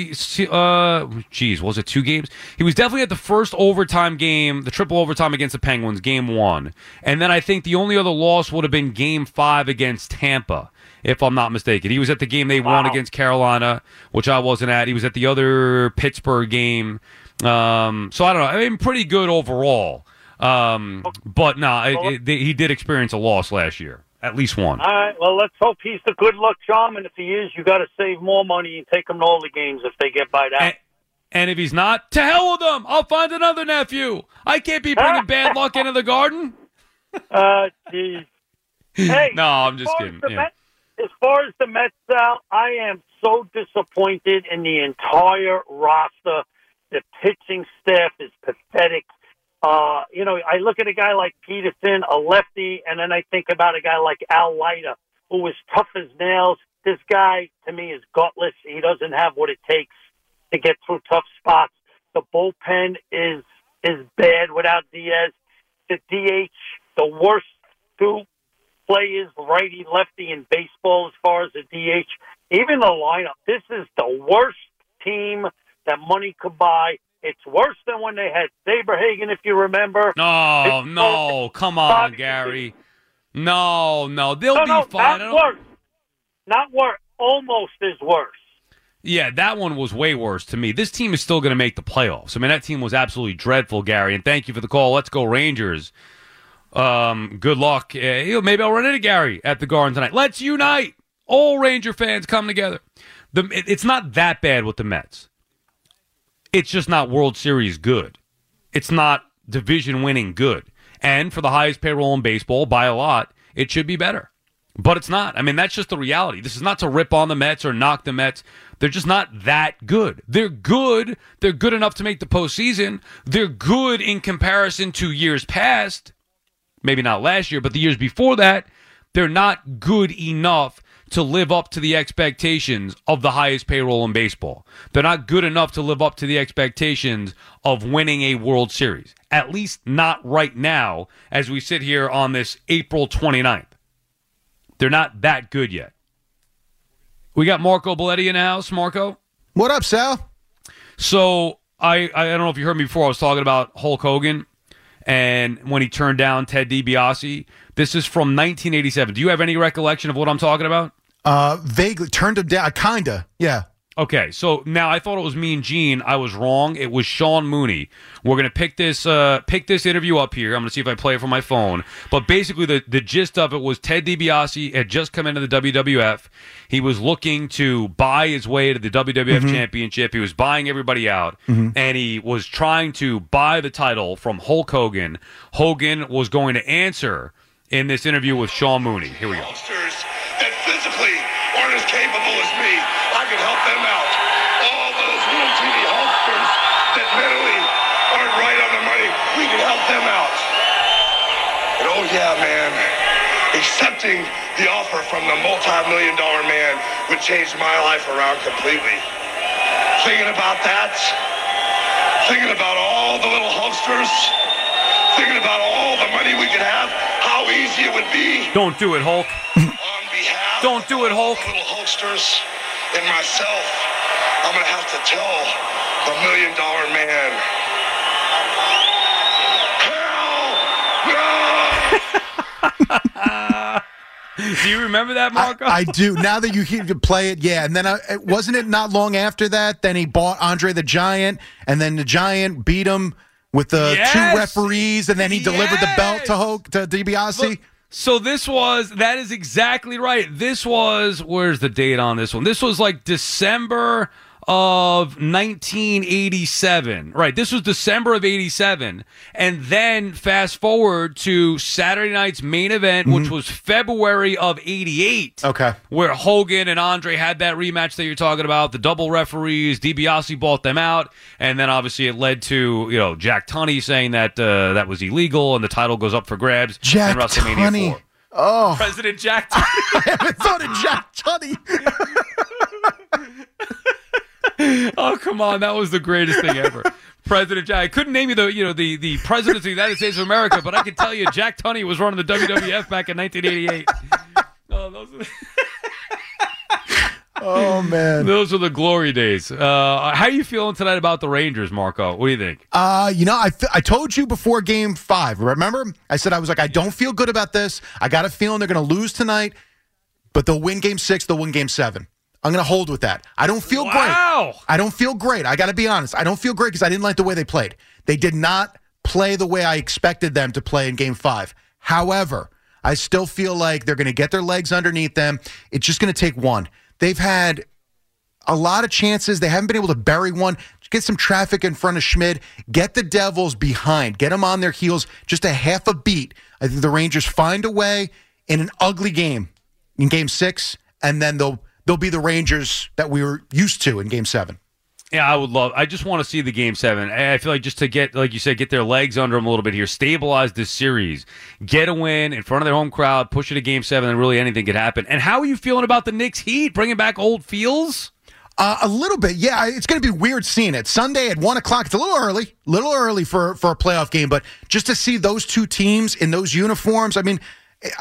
A: was it 2 games? He was definitely at the first overtime game, the triple overtime against the Penguins, game 1, and then I think the only other loss would have been game 5 against Tampa, if I'm not mistaken. He was at the game they won against Carolina, which I wasn't at. He was at the other Pittsburgh game. So I don't know. I mean, pretty good overall. But he did experience a loss last year. At least one.
K: All right, well, let's hope he's the good luck charm, and if he is, you got to save more money and take him to all the games if they get by that.
A: And if he's not, to hell with him. I'll find another nephew. I can't be bringing bad luck into the Garden.
K: Geez. Hey,
A: no, I'm just kidding.
K: As far as the Mets, Sal, I am so disappointed in the entire roster. The pitching staff is pathetic. I look at a guy like Peterson, a lefty, and then I think about a guy like Al Leiter, who is tough as nails. This guy, to me, is gutless. He doesn't have what it takes to get through tough spots. The bullpen is bad without Diaz. The DH, the worst 2 players, righty, lefty in baseball as far as the DH. Even the lineup, this is the worst team that money could buy. It's worse than when they had Saberhagen, if you remember.
A: No, come on, Gary. No, they'll be fine.
K: Not worse. Not worse. Almost as worse.
A: Yeah, that one was way worse to me. This team is still going to make the playoffs. I mean, that team was absolutely dreadful, Gary, and thank you for the call. Let's go Rangers. Good luck. Maybe I'll run into Gary at the Garden tonight. Let's unite. All Ranger fans come together. It's not that bad with the Mets. It's just not World Series good. It's not division-winning good. And for the highest payroll in baseball, by a lot, it should be better. But it's not. I mean, that's just the reality. This is not to rip on the Mets or knock the Mets. They're just not that good. They're good. They're good enough to make the postseason. They're good in comparison to years past. Maybe not last year, but the years before that. They're not good enough to live up to the expectations of the highest payroll in baseball. They're not good enough to live up to the expectations of winning a World Series. At least not right now as we sit here on this April 29th. They're not that good yet. We got Marco Belletti in the house. Marco?
L: What up, Sal?
A: So, I don't know if you heard me before. I was talking about Hulk Hogan and when he turned down Ted DiBiase. This is from 1987. Do you have any recollection of what I'm talking about?
L: Vaguely. Turned him down. Kinda. Yeah.
A: Okay, so now I thought it was Mean Gene. I was wrong. It was Sean Mooney. We're going to pick this interview up here. I'm going to see if I play it from my phone. But basically the gist of it was Ted DiBiase had just come into the WWF. He was looking to buy his way to the WWF Championship. He was buying everybody out. And he was trying to buy the title from Hulk Hogan. Hogan was going to answer in this interview with Sean Mooney. Here we go.
M: That physically aren't as capable as me. I can help them out. All those little teeny Hulksters that mentally aren't right on the money, we can help them out. And oh yeah, man, accepting the offer from the multi-million-dollar man would change my life around completely. Thinking about that, thinking about all the little Hulksters, thinking about all the money we could have, how easy it would be.
A: Don't do it, Hulk.
M: On behalf
A: Don't do it, Hulk.
M: of little Hulksters and myself, I'm going to have to tell the $1 Million Man.
A: Do you remember that, Marco?
L: I do. Now that you play it, yeah. And then wasn't it not long after that? Then he bought Andre the Giant, and then the Giant beat him with the two referees, and then he delivered the belt to DiBiase.
A: So that is exactly right. Where's the date on this one? This was like December of 1987. Right, this was December of 87. And then fast forward to Saturday night's main event, which was February of 88.
L: Okay.
A: Where Hogan and Andre had that rematch that you're talking about, the double referees, DiBiase bought them out, and then obviously it led to, Jack Tunney saying that that was illegal and the title goes up for grabs
L: Jack
A: in WrestleMania
L: Tunney.
A: 4.
L: Oh.
A: President Jack Tunney.
L: I haven't thought of Jack Tunney.
A: Oh, come on. That was the greatest thing ever. President Jack. I couldn't name you the president of the United States of America, but I can tell you Jack Tunney was running the WWF back in 1988.
L: Oh, man.
A: Those were the glory days. How are you feeling tonight about the Rangers, Marco? What do you think?
L: I told you before Game 5, remember? I said I don't feel good about this. I got a feeling they're going to lose tonight, but they'll win Game 6, they'll win Game 7. I'm going to hold with that. I don't feel great. I don't feel great. I got to be honest. I don't feel great because I didn't like the way they played. They did not play the way I expected them to play in Game 5. However, I still feel like they're going to get their legs underneath them. It's just going to take one. They've had a lot of chances. They haven't been able to bury one. Get some traffic in front of Schmidt. Get the Devils behind. Get them on their heels just a half a beat. I think the Rangers find a way in an ugly game in Game 6, and then they'll be the Rangers that we were used to in Game 7.
A: Yeah, I just want to see the Game 7. I feel like just to get, like you said, get their legs under them a little bit here, stabilize this series, get a win in front of their home crowd, push it to Game 7, and really anything could happen. And how are you feeling about the Knicks Heat, bringing back old feels?
L: A little bit, yeah. It's going to be weird seeing it. Sunday at 1 o'clock, it's a little early for a playoff game, but just to see those two teams in those uniforms, I mean,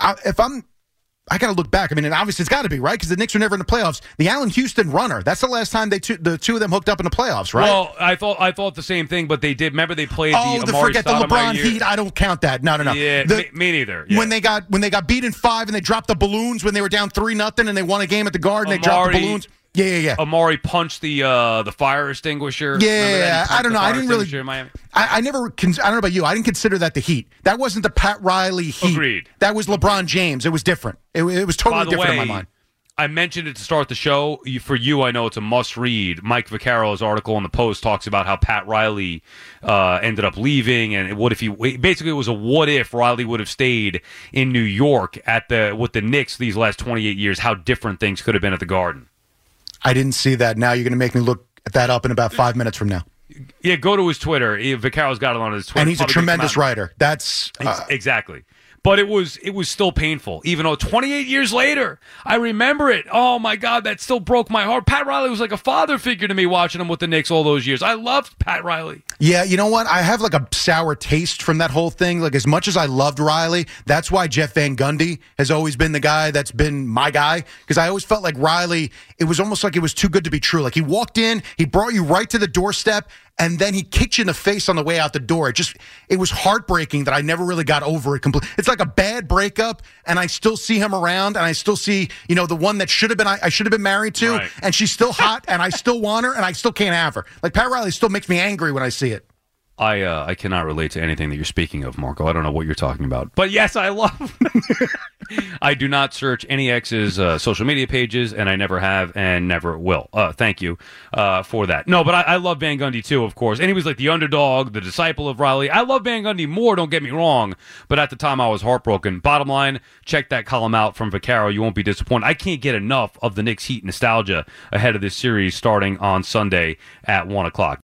L: I got to look back. I mean, and obviously it's got to be, right? Because the Knicks were never in the playoffs. The Allen Houston runner, that's the last time the two of them hooked up in the playoffs, right?
A: Well, I thought the same thing, but they did. Remember they played the Amari
L: forget
A: Stoudemire
L: the LeBron
A: year?
L: Heat. I don't count that. No.
A: Yeah, me neither. Yeah.
L: When they got beat in 5 and they dropped the balloons when they were down 3-0 and they won a game at the Garden, they dropped the balloons. Yeah.
A: Amari punched the fire extinguisher.
L: Yeah. I don't know. I didn't really. I never. I don't know about you. I didn't consider that the Heat. That wasn't the Pat Riley Heat.
A: Agreed.
L: That was LeBron James. It was different. It was totally different in my mind.
A: I mentioned it to start the show. For you, I know it's a must-read. Mike Vaccaro's article in the Post talks about how Pat Riley ended up leaving, and what if basically it was a what if Riley would have stayed in New York with the Knicks these last 28 years, how different things could have been at the Garden.
L: I didn't see that. Now you're going to make me look that up in about 5 minutes from now.
A: Yeah, go to his Twitter. Vaccaro's got it on his Twitter.
L: And he's a tremendous writer. That's
A: exactly. But it was still painful, even though 28 years later, I remember it. Oh, my God, that still broke my heart. Pat Riley was like a father figure to me watching him with the Knicks all those years. I loved Pat Riley.
L: Yeah, you know what? I have like a sour taste from that whole thing. Like, as much as I loved Riley, that's why Jeff Van Gundy has always been the guy that's been my guy. Because I always felt like Riley, it was almost like it was too good to be true. Like, he walked in, he brought you right to the doorstep, and then he kicked you in the face on the way out the door. It was heartbreaking that I never really got over it completely. It's like a bad breakup, and I still see him around, and I still see, the one that I should have been married to, right. And she's still hot, and I still want her, and I still can't have her. Like, Pat Riley still makes me angry when I see it.
A: I cannot relate to anything that you're speaking of, Marco. I don't know what you're talking about. But yes, I love I do not search any ex's social media pages, and I never have and never will. Thank you for that. No, but I love Van Gundy too, of course. And he was like the underdog, the disciple of Riley. I love Van Gundy more, don't get me wrong. But at the time, I was heartbroken. Bottom line, check that column out from Vaccaro. You won't be disappointed. I can't get enough of the Knicks Heat nostalgia ahead of this series starting on Sunday at 1 o'clock.